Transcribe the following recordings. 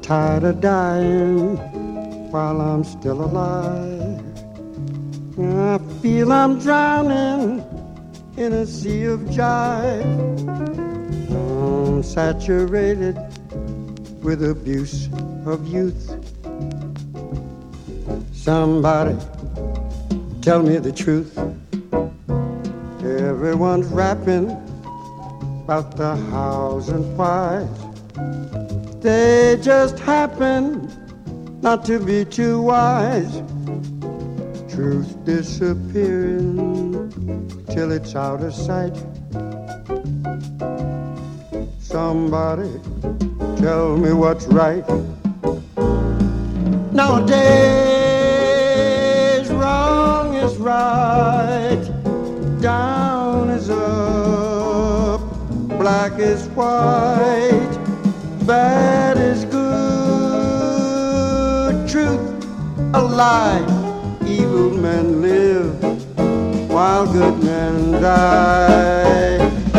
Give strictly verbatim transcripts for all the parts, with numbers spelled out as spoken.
tired of dying while I'm still alive. I feel I'm drowning in a sea of jive. I'm saturated with abuse of youth. Somebody tell me the truth. Everyone's rapping about the hows and whys. They just happen not to be too wise. Truth disappearing till it's out of sight. Somebody tell me what's right. Nowadays wrong is right, down is up, black is white, bad is good, truth a lie. Evil men live while good men die.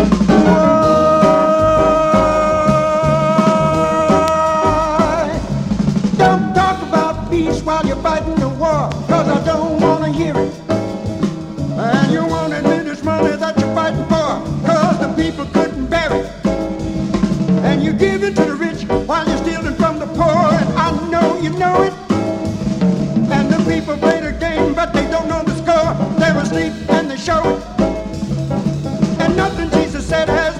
Why? Don't talk about peace while you're fighting the war, 'cause I don't want to hear it. And you won't admit it's money that you're fighting for, 'cause the people couldn't bear it. And you give it to the rich while you're stealing from the poor, and I know you know it. And the people play the game, but they don't know the score. They're asleep and they show it. And nothing Jesus said has